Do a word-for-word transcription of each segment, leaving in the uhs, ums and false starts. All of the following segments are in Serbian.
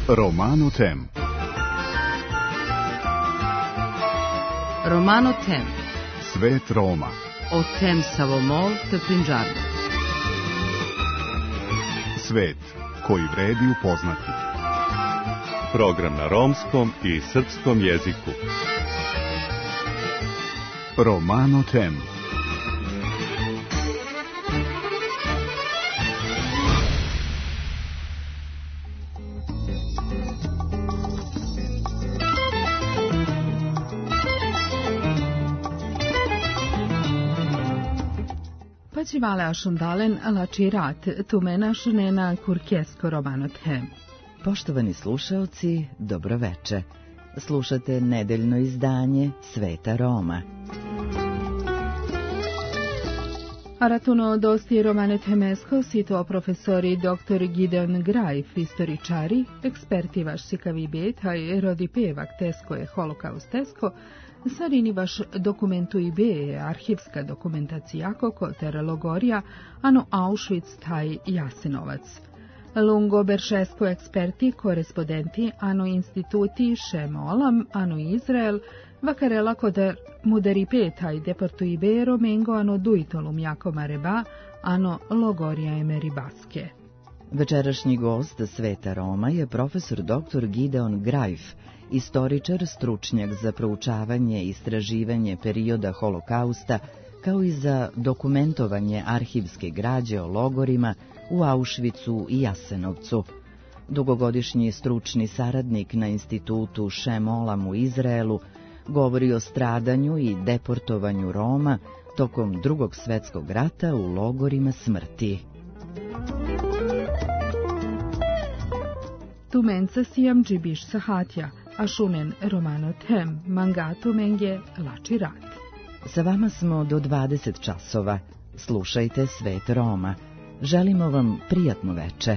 Romano Tem. Romano Tem. Svet Roma. O tem Savomol te Punjabi. Svet koji vredi upoznati. Program na romskom i srpskom jeziku. Romano Tem. Pacivale ašundalen alačirat tumena šunena kurkesko Romano Tem. Poštovani slušaoci, dobroveče. Slušate nedeljno izdanje Sveta Roma. Aratuno dosti Romano Temesko sito profesori doktor Gideon Graif, istoričari, eksperti vaš sikavi betaj, rodi pevak tesko je holokaustesko, sarini vaš dokumentu i be, arhivska dokumentacija kako ter logorija, ano Auschwitz taj Jasenovac. Lungo beršesko eksperti, korespondenti, ano instituti, Šemolam, ano Izrael, vakarela koder muderi petaj deportu i be, romengo, ano duitolum jako mareba, ano logorija emeribaske. Večerašnji gost Sveta Roma je profesor doktor Gideon Graif, istoričar, stručnjak za proučavanje i istraživanje perioda holokausta, kao i za dokumentovanje arhivske građe o logorima u Auschwitzu i Jasenovcu. Dugogodišnji stručni saradnik na institutu Šemolam u Izraelu govori o stradanju i deportovanju Roma tokom Drugog svjetskog rata u logorima smrti. Tumenca sijam džibiš sahatja, a šunen Romano Tem, mangatu menge lači rat. Sa vama smo do dvadeset časova. Slušajte Svet Roma. Želimo vam prijatno veče.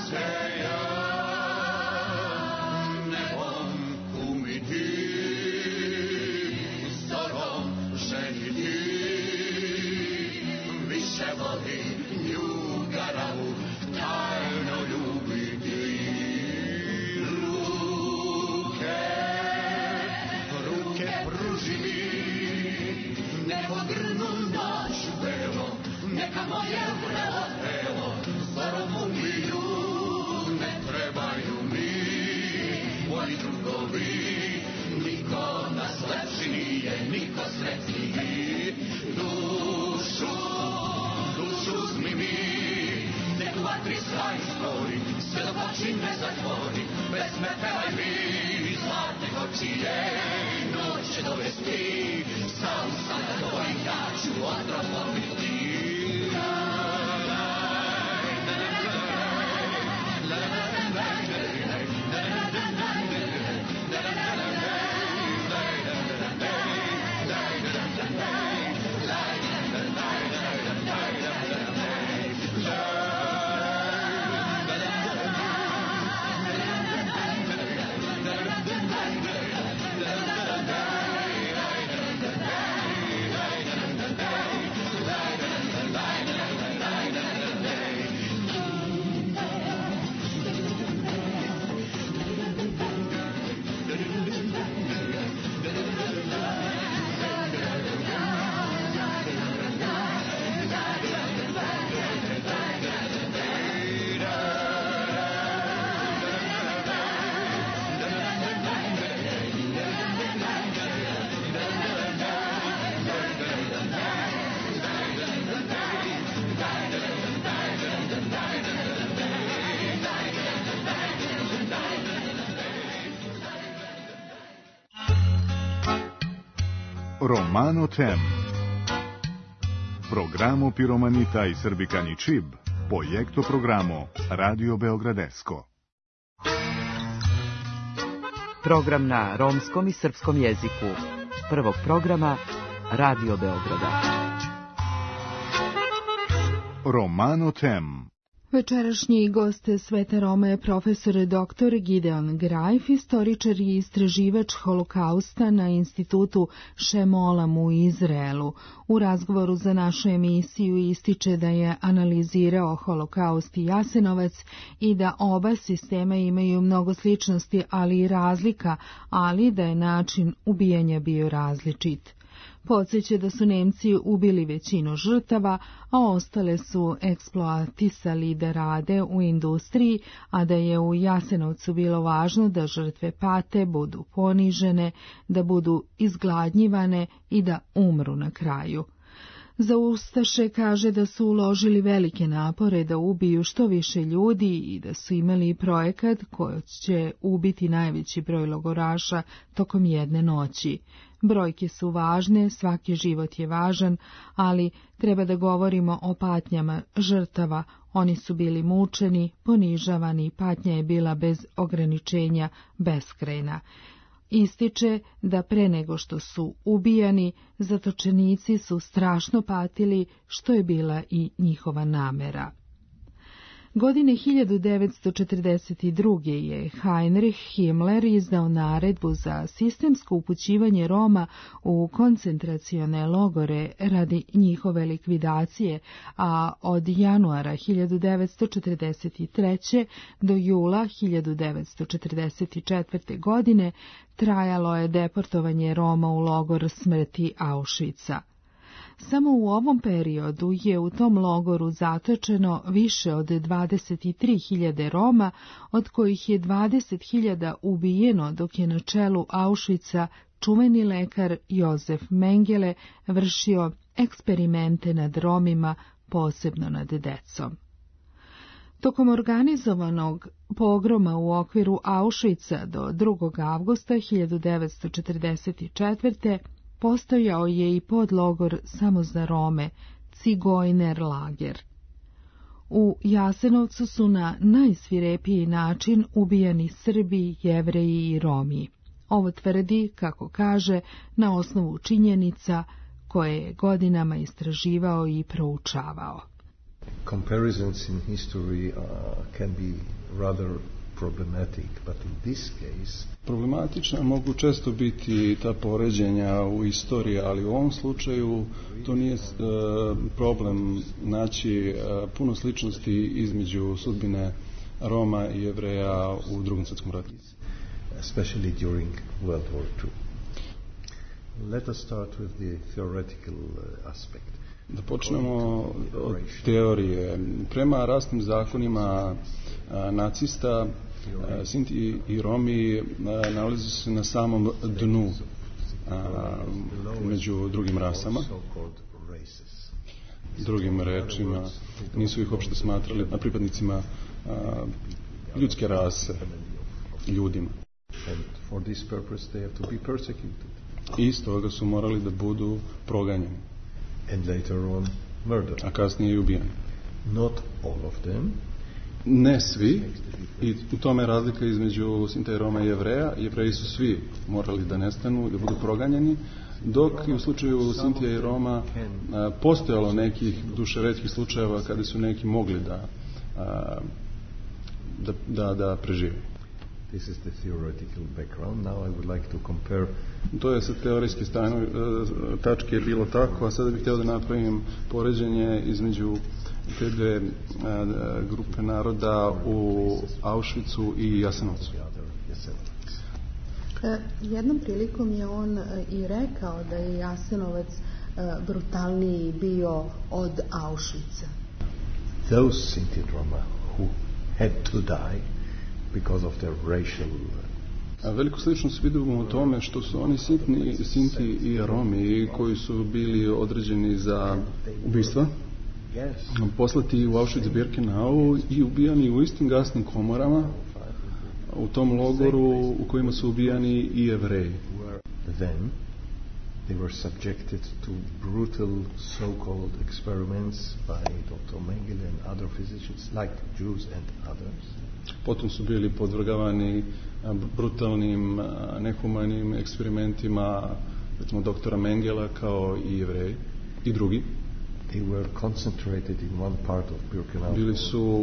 Romano Tem. Programo Piromanita i Srbikani Čib, projekto programo Radio Beogradesko. Program na romskom i srpskom jeziku. Prvog programa Radio Beograda. Romano Tem. Večerašnji gost Sveta Roma je profesor doktor Gideon Grajf, istoričar i istraživač holokausta na institutu Šemolam u Izraelu. U razgovoru za našu emisiju ističe da je analizirao holokaust i Jasenovac i da oba sistema imaju mnogo sličnosti, ali i razlika, ali da je način ubijanja bio različit. Podsjeća da su Nemci ubili većinu žrtava, a ostale su eksploatisali da rade u industriji, a da je u Jasenovcu bilo važno da žrtve pate, budu ponižene, da budu izgladnjivane i da umru na kraju. Za ustaše kaže da su uložili velike napore da ubiju što više ljudi i da su imali projekat koji će ubiti najveći broj logoraša tokom jedne noći. Brojke su važne, svaki život je važan, ali treba da govorimo o patnjama žrtava. Oni su bili mučeni, ponižavani, patnja je bila bez ograničenja, beskrajna. Ističe da pre nego što su ubijani, zatočenici su strašno patili, što je bila i njihova namera. Godine hiljadu devetsto četrdeset druge. je Heinrich Himmler izdao naredbu za sistemsko upućivanje Roma u koncentracione logore radi njihove likvidacije, a od januara hiljadu devetsto četrdeset treće. do jula hiljadu devetsto četrdeset četvrte. godine trajalo je deportovanje Roma u logor smrti Auschwitza. Samo u ovom periodu je u tom logoru zatočeno više od dvadeset tri hiljade Roma, od kojih je dvadeset hiljada ubijeno, dok je na čelu Auschwitza čuveni lekar Josef Mengele vršio eksperimente nad Romima, posebno nad decom. Tokom organizovanog pogroma u okviru Auschwitza do drugog avgusta hiljadu devetsto četrdeset četvrte. postojao je i podlogor samo za Rome, Cigojner lager. U Jasenovcu su na najsvirepiji način ubijani Srbi, Jevreji i Romi. Ovo tvrdi, kako kaže, na osnovu činjenica koje je godinama istraživao i proučavao. comparisons in history uh, can be rather problematic, but in this case... Problematična mogu često biti ta poređenja u istoriji, ali u ovom slučaju to nije uh, problem naći uh, puno sličnosti između sudbine Roma i Jevreja u Drugom svjetskom ratu. Especially during World War Two. Let us start with the theoretical uh, aspect. Da počnemo od teorije. Prema rasnim zakonima a, nacista, a, Sinti i Romi a, nalaze se na samom dnu a, među drugim rasama. Drugim rečima, nisu ih uopšte smatrali na pripadnicima a, ljudske rase, ljudima. I iz toga su morali da budu proganjeni. And later on murdered. A kasnije i ubijeni. Not all of them. Ne svi. I u tome je razlika između Sinta i Roma i Jevreja. Jevreji su svi morali da nestanu, da budu proganjani, dok i u slučaju Sintija i Roma a, postojalo nekih duše retkih slučajeva kada su neki mogli da a, da, da, da prežive. This is the theoretical background. Now I would like to compare. To je sa teorijske strane tačke je bilo tako, a sada bih htio da napravim poređenje između te dve grupe naroda u Auschwitzu i Jasenovcu. Jednom prilikom je on i rekao da je Jasenovac brutalniji bio od Auschwitza. Those Sinti and Roma who had to die because of their racial... A veliku sličnost vidimo u tome što su oni sitni, Sinti i Romi koji su bili određeni za ubistva, poslati u Auschwitz-Birkenau i ubijani u istim gasnim komorama u tom logoru u kojima su ubijani i Jevreji. Then they were subjected to brutal so-called experiments by Doctor Mengele and other physicians like Jews and others. Potom su bili podvrgavani brutalnim, nehumanim eksperimentima, recimo doktora Mengela kao i Jevreji i drugi. They were concentrated in one part of Birkenau. Bili su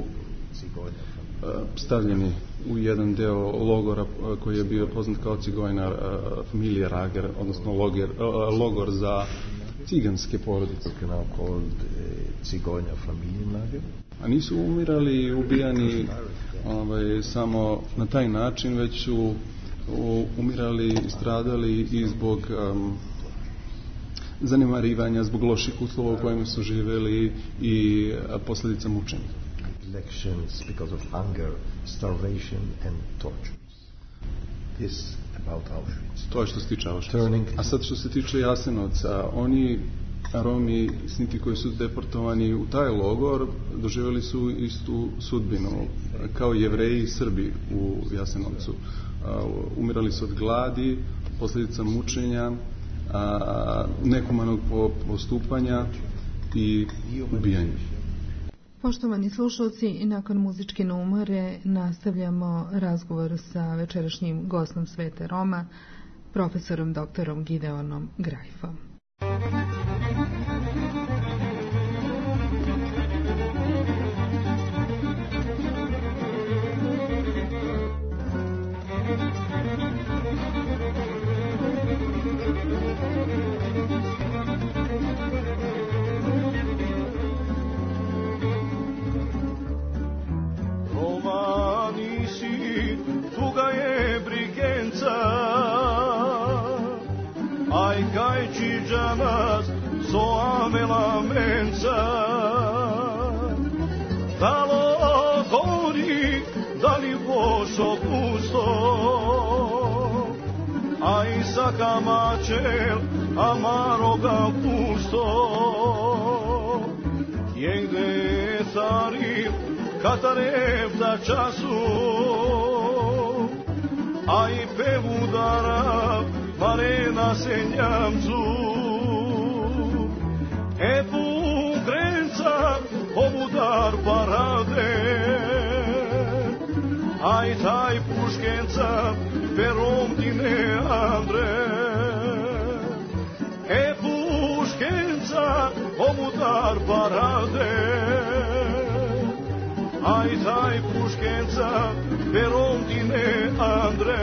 stavljeni u jedan deo logora koji je bio poznat kao Cigojnar Familienlager, odnosno loger, logor za ciganske porodice. Birkenau called Cigojnar Familienlager. A nisu umirali, ubijani ovaj, samo na taj način, već su umirali i stradali i zbog um, zanemarivanja, zbog loših uslova u kojima su živjeli i posljedica mučenja. Elections because of hunger, starvation and torture. This about Auschwitz. To je što se tiče Auschwitza. A sad što se tiče Jasenovca, oni Romi, Sinti koji su deportovani u taj logor, doživjeli su istu sudbinu kao Jevreji i Srbi u Jasenovcu. Umirali su od gladi, posljedica mučenja, nehumanog postupanja i ubijanja. Poštovani slušalci, nakon muzičke numere nastavljamo razgovor sa večerašnjim gostom Svete Roma, profesorom doktorom Gideonom Grajfom. Camačel amaroga pusto jegde carib katarev za času a i pevudara mare na senjamcu e pu grenca obudar parade a i taj puškenca perom dine Andre e puškenca omutar parade Ai taj Puškenca, perom tine Andre.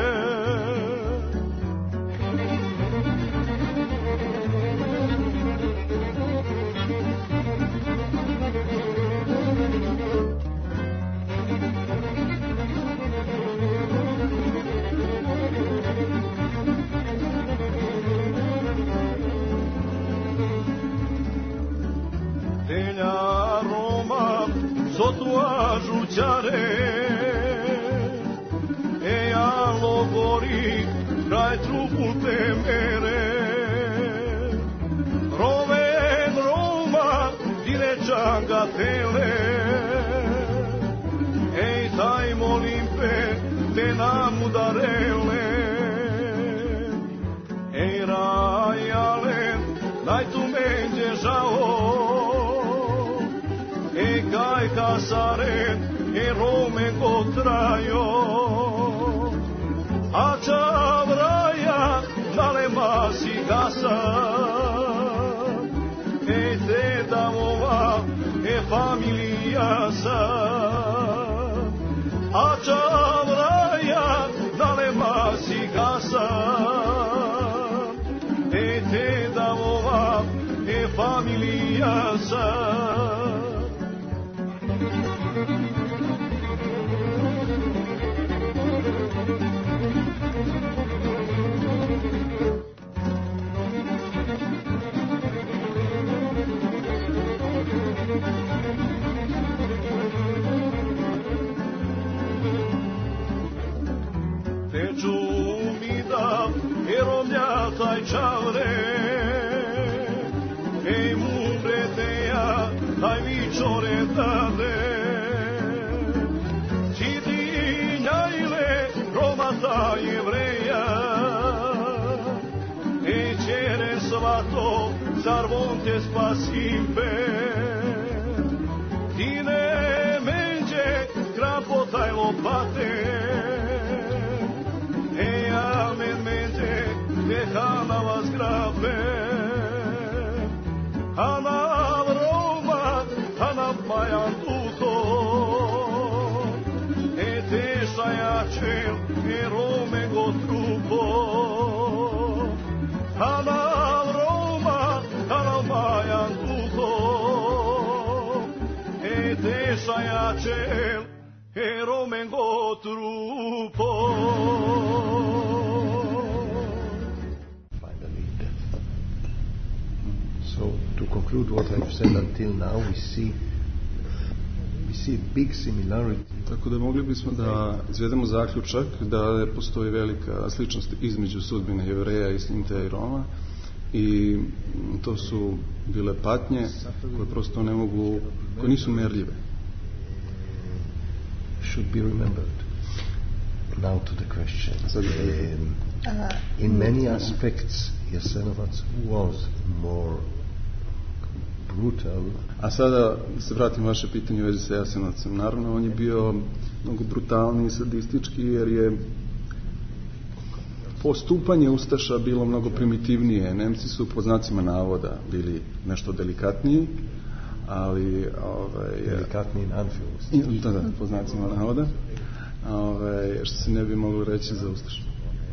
tua žućare, e alo gori kraj trupu te mere. Roven Roma direčanga tele, ej taj molim pe te nam udarele. Ej rajale, daj tu menđe žao, e kaj kasaren, e rome go trajo. A čavraja, dale masi gasa, e te davova, e familija sa. A čavraja, dale masi gasa, e te davova, e familija sa. Taj čavre, ej mumreteja, taj vičore dade. Čitinjajle, romata jevreja, ej čere svato, zar von te spasim pe. Ti ne menđe, krapotaj lopate, ej amen menđe, Hana vas grabe, Hana Roma, Hana Majan Duho, e te šajačel, e Rome go trupo. Hana Roma, Hana Majan Duho, e te šajačel, e Rome go trupo. So to conclude what I've said until now, we see we see a big similarity. Tako da mogli bismo da izvedemo zaključak da postoji velika sličnost između sudbine Jevreja i Sinteja i Roma, i to su bile patnje koje prosto ne mogu, koje nisu merljive. Should be remembered. Now to the question. Um, in many aspects, Jasenovac was more brutal. A sada se vratim vaše pitanje u vezi sa Jasenovcem. Naravno, on je bio mnogo brutalniji i sadistički, jer je postupanje Ustaša bilo mnogo primitivnije. Nemci su po znacima navoda bili nešto delikatniji, ali ovaj, delikatniji in Anführungszeichen. Da, da, po znacima navoda. Ovaj, što se ne bi moglo reći za Ustaša.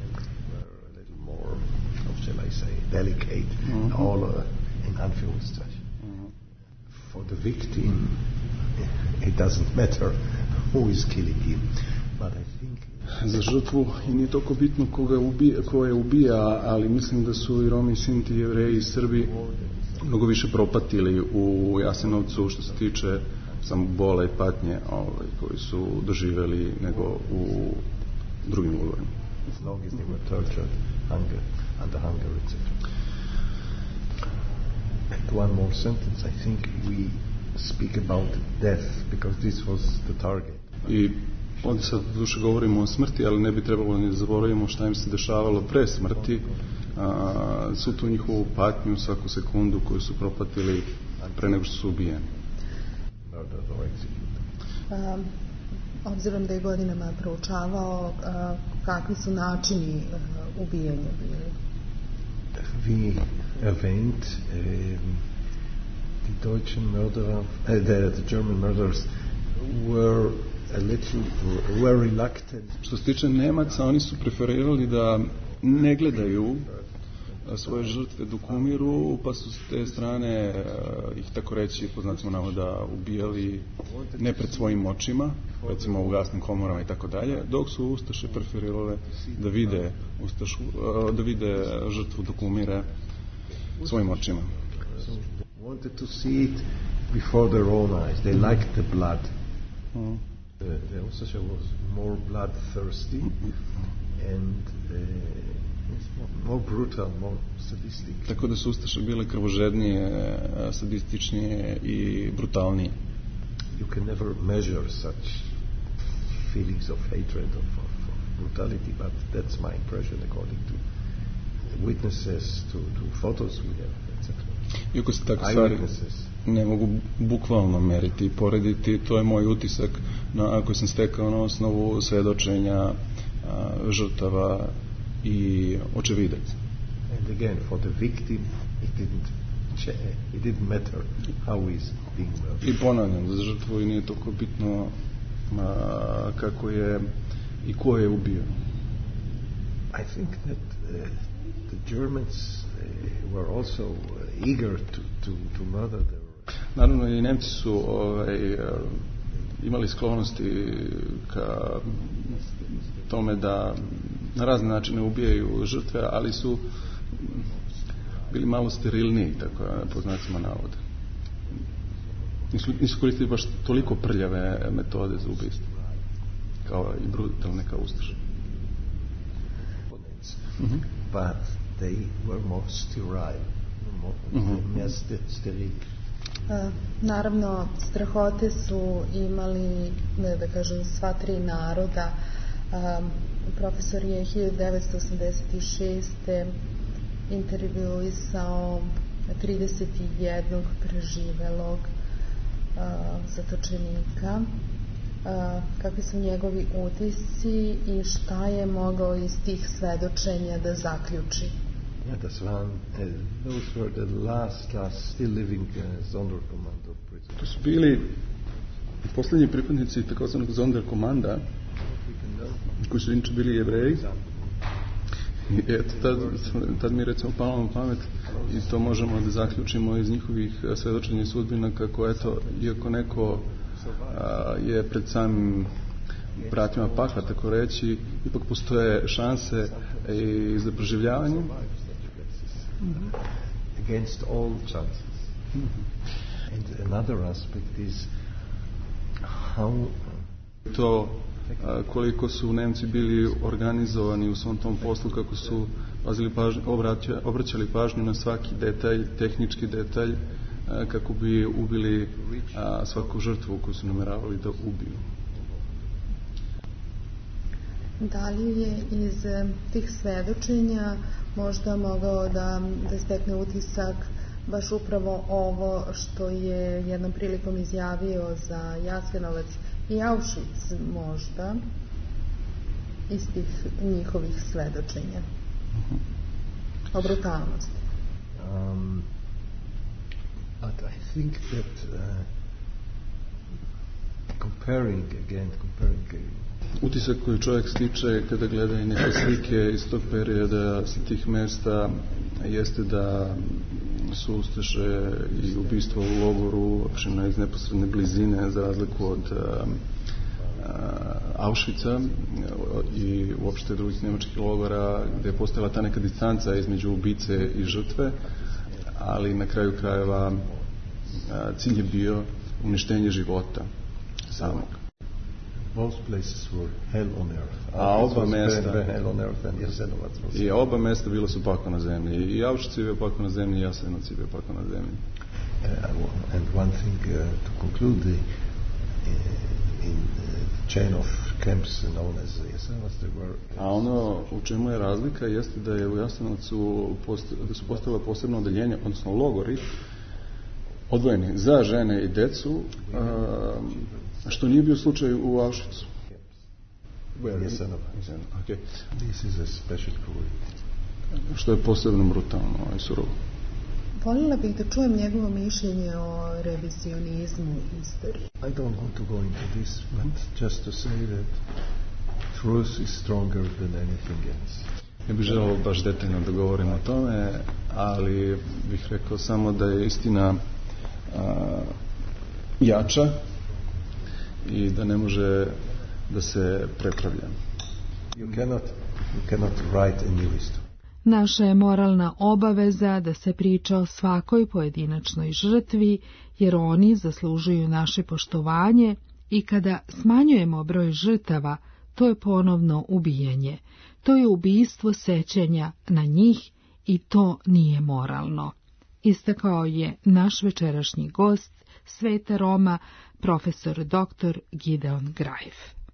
Shall I say, delicate, mm-hmm. all uh, in Anführungszeichen. Mm-hmm. For the victim, it doesn't matter who is killing him, but I think... Za žrtvu i nije toliko bitno koga ubija, ko je ubija, ali mislim da su i Romi, Sinti, Jevreji i Srbi mnogo više propatili u Jasenovcu što se tiče samog bola i patnje ovaj, koji su doživjeli nego u drugim logorima. As long as they were tortured, hunger, under hunger, et cetera. And one more sentence. I think we speak about death because this was the target. I ovdje sad duše govorimo o smrti, ali ne bi trebalo ni zaboravimo šta im se dešavalo pre smrti, a, su tu njihovu patnju svaku sekundu koju su propatili pre nego što su ubijeni. Um, obzirom da je godinama proučavao uh, kakvi su načini uh, ubijanja bili. We erwähnt um, die deutschen Mörderer, uh, the, the German murderers were a little were reluctant. Što se tiče Nemaca, oni su preferirali da ne gledaju svoje žrtve dok umiru, pa su s te strane ih, tako reći, po znacima navoda, ubijali ne pred svojim očima, recimo u gasnim komorama i tako dalje, dok su ustaše preferirale da vide ustašu, da vide žrtvu dok umire svojim očima. So wanted to see it before their own eyes. They liked the blood. Mm. The, the Ustasha was more bloodthirsty and uh, more brutal, more sadistic. Tako da su ustaše bile krvožednije, sadističnije i brutalnije. You can never measure such feelings of hatred, of, of, of brutality, but that's my impression according to the witnesses, to, to photos we have, et cetera. Iako se takve stvari ne mogu bukvalno meriti i porediti, to je moj utisak na, koji sam stekao na osnovu svedočenja a, žrtava i očevidaca. And again, for the victim, it didn't, it didn't matter how is being murdered. I ponavljam, za žrtvu i nije toliko bitno a, kako je i ko je ubio. I think that uh, the Germans uh, were also uh, eager to, to, to murder their... Naravno, i Nemci su ovaj, imali sklonosti ka tome da na razne načine ubijaju žrtve, ali su bili malo sterilniji, tako po znacima navoda. Nisu, nisu koristili baš toliko prljave metode za ubijstvo, kao i brutalne kao ustaše. Mm-hmm. But they were more sterile, more mm-hmm. steril. Uh, naravno, strahote su imali, da, da kažem, sva tri naroda. Um, profesor je hiljadu devetsto osamdeset šeste. intervjuisao trideset jednog preživelog uh, zatočenika. Uh, kakvi su njegovi utisci i šta je mogao iz tih svedočenja da zaključi? Ja, das waren, uh, those were the last, last still living uh, Sonderkommando prisoners. To su bili poslednji pripadnici takozvanog Sonderkommanda, koji su inače bili Jevreji. I eto, tad, tad mi recimo palo na pamet i to možemo da zaključimo iz njihovih svedočenja i sudbina kako, eto, iako neko a, je pred samim vratima pakla, tako reći, ipak postoje šanse i za preživljavanje. Mm-hmm. Against all chances. Mm-hmm. And another aspect is how to a, koliko su Nemci bili organizovani u svom tom poslu, kako su pazili pažnju, obraća, obraćali pažnju na svaki detalj, tehnički detalj, a, kako bi ubili a, svaku žrtvu koju su nameravali da ubiju. Da li je iz tih svedočenja možda mogao da, da stekne utisak baš upravo ovo što je jednom prilikom izjavio za Jasenovac i Auschwitz možda iz tih njihovih svedočenja o brutalnosti? Um, but I think that uh, comparing again, comparing utisak koji čovjek stiče kada gleda i neke slike iz tog perioda sa tih mesta jeste da su ustaše i ubistva u logoru opština iz neposredne blizine za razliku od uh, Auschwitza i uopšte drugih nemačkih logora gde je postojala ta neka distanca između ubice i žrtve, ali na kraju krajeva uh, cilj je bio uništenje života samog. Both places were hell on earth. A oba mesta hell on earth and Jasenovac was. I oba mesta bila su pakao na zemlji. I Auschwitz je bio pakao na zemlji, i Jasenovac je bio pakao na zemlji. Uh, and one thing uh, to conclude the uh, in the chain of camps known as Jasenovac there were. A ono u čemu je razlika jeste da je u Jasenovcu post, da su postojala posebno odeljenja, odnosno logori odvojeni za žene i decu. Uh, što nije bio slučaj u Auschwitzu. Well, Jasenovac. Okay. This is a special cruelty. Što je posebno brutalno i surovo. Voljela bih da čujem njegovo mišljenje o revizionizmu istorije. I don't want to go into this, but just to say that truth is stronger than anything else. Ne bih želeo baš detaljno da govorim o tome, ali bih rekao samo da je istina a, jača i da ne može da se prepravlja. You cannot, you cannot write a new history. Naša je moralna obaveza da se priča o svakoj pojedinačnoj žrtvi, jer oni zaslužuju naše poštovanje i kada smanjujemo broj žrtava, to je ponovno ubijanje. To je ubistvo sećanja na njih i to nije moralno. Istakao je naš večerašnji gost, Sveta Roma, profesor doktor Gideon Greif.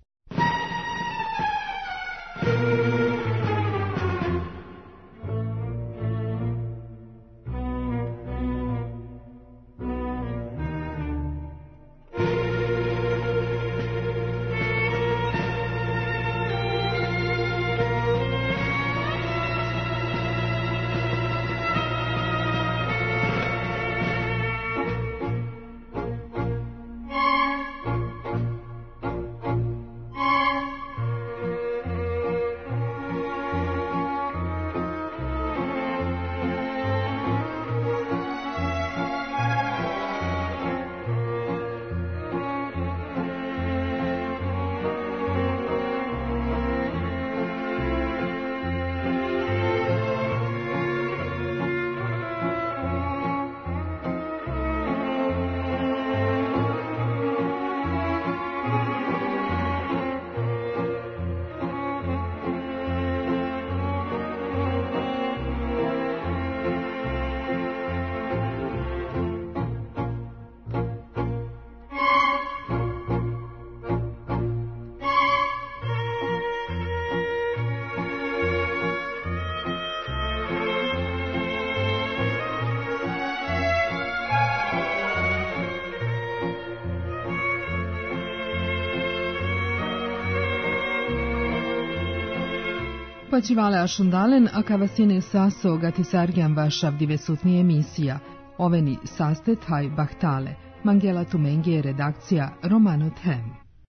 Počivale ašundalen, a kavasine saso gatisargian vašav divesutni emisija. Oveni sastet haj bahtale. Mangela Tumengi je redakcija Romano Them.